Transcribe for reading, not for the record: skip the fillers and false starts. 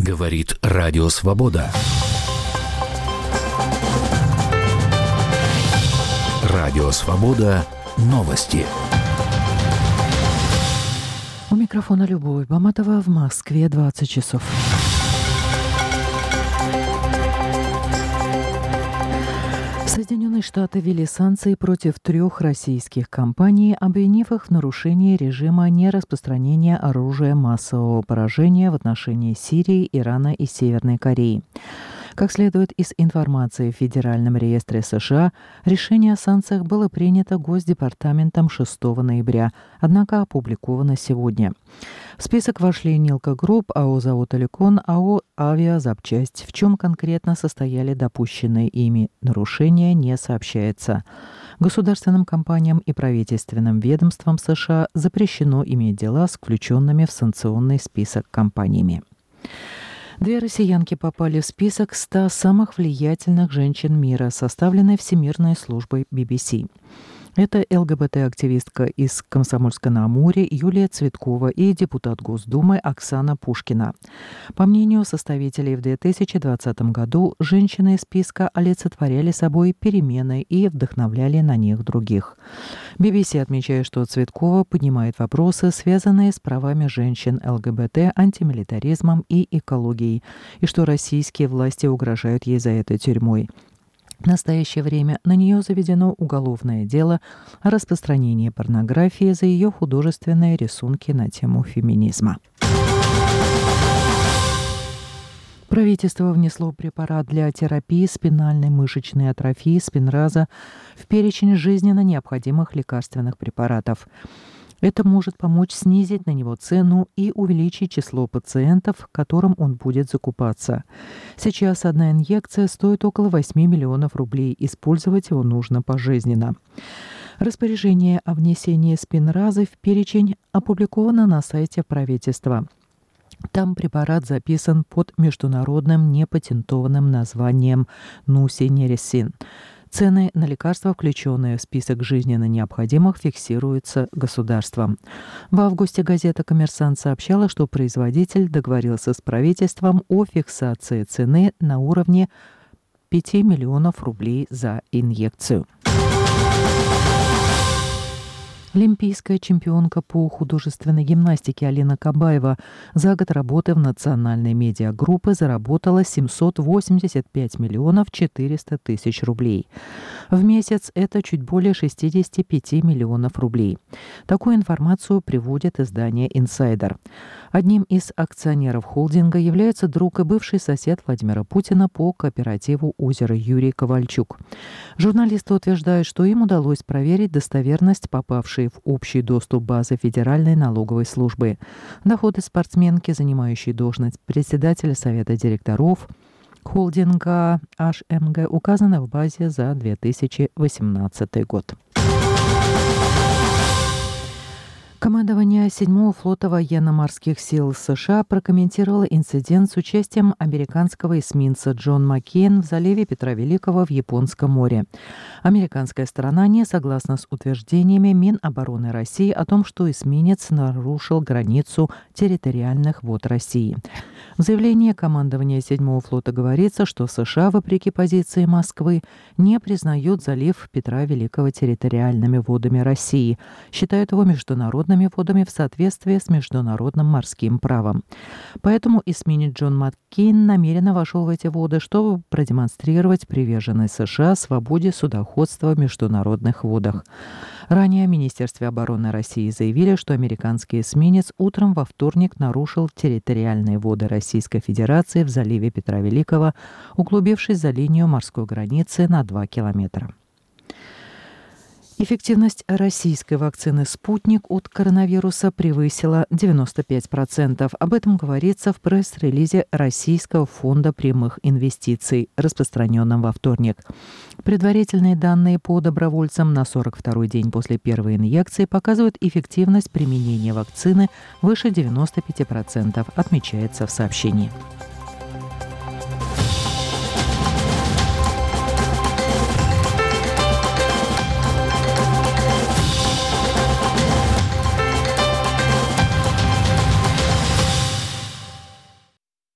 Говорит Радио Свобода. Радио Свобода. Новости. У микрофона Любовь Баматова. В Москве 20 часов. Соединенные Штаты ввели санкции против 3 российских компаний, обвинив их в нарушении режима нераспространения оружия массового поражения в отношении Сирии, Ирана и Северной Кореи. Как следует из информации в Федеральном реестре США, решение о санкциях было принято Госдепартаментом 6 ноября, однако опубликовано сегодня. В список вошли Нилка Групп, АО «Завод Олекон», АО «Авиазапчасть». В чем конкретно состояли допущенные ими нарушения, не сообщается. Государственным компаниям и правительственным ведомствам США запрещено иметь дела с включенными в санкционный список компаниями. 2 россиянки попали в список 100 самых влиятельных женщин мира, составленный Всемирной службой BBC. Это ЛГБТ-активистка из Комсомольска-на-Амуре Юлия Цветкова и депутат Госдумы Оксана Пушкина. По мнению составителей, в 2020 году женщины из списка олицетворяли собой перемены и вдохновляли на них других. BBC отмечает, что Цветкова поднимает вопросы, связанные с правами женщин, ЛГБТ, антимилитаризмом и экологией, и что российские власти угрожают ей за это тюрьмой. В настоящее время на нее заведено уголовное дело о распространении порнографии за ее художественные рисунки на тему феминизма. Правительство внесло препарат для терапии спинальной мышечной атрофии Спинраза в перечень жизненно необходимых лекарственных препаратов. Это может помочь снизить на него цену и увеличить число пациентов, которым он будет закупаться. Сейчас одна инъекция стоит около 8 миллионов рублей. Использовать его нужно пожизненно. Распоряжение о внесении Спинразы в перечень опубликовано на сайте правительства. Там препарат записан под международным непатентованным названием Нусинересин. Цены на лекарства, включенные в список жизненно необходимых, фиксируются государством. В августе газета «Коммерсант» сообщала, что производитель договорился с правительством о фиксации цены на уровне 5 миллионов рублей за инъекцию. Олимпийская чемпионка по художественной гимнастике Алина Кабаева за год работы в национальной медиагруппе заработала 785 миллионов 400 тысяч рублей. В месяц это чуть более 65 миллионов рублей. Такую информацию приводит издание «Инсайдер». Одним из акционеров холдинга является друг и бывший сосед Владимира Путина по кооперативу «Озеро» Юрий Ковальчук. Журналисты утверждают, что им удалось проверить достоверность попавшей в общий доступ базы Федеральной налоговой службы. Доходы спортсменки, занимающей должность председателя Совета директоров холдинга HMG, указаны в базе за 2018 год. Командование 7-го флота военно-морских сил США прокомментировало инцидент с участием американского эсминца «Джон Маккейн» в заливе Петра Великого в Японском море. Американская сторона не согласна с утверждениями Минобороны России о том, что эсминец нарушил границу территориальных вод России. В заявлении командования 7-го флота говорится, что США, вопреки позиции Москвы, не признают залив Петра Великого территориальными водами России, считают его международными водами в соответствии с международным морским правом. Поэтому эсминец Джон Маккейн намеренно вошел в эти воды, чтобы продемонстрировать приверженность США свободе судоходства в международных водах. Ранее в Министерстве обороны России заявили, что американский эсминец утром во вторник нарушил территориальные воды Российской Федерации в заливе Петра Великого, углубившись за линию морской границы на 2 километра. Эффективность российской вакцины «Спутник» от коронавируса превысила 95%. Об этом говорится в пресс-релизе Российского фонда прямых инвестиций, распространенном во вторник. Предварительные данные по добровольцам на 42-й день после первой инъекции показывают эффективность применения вакцины выше 95%, отмечается в сообщении.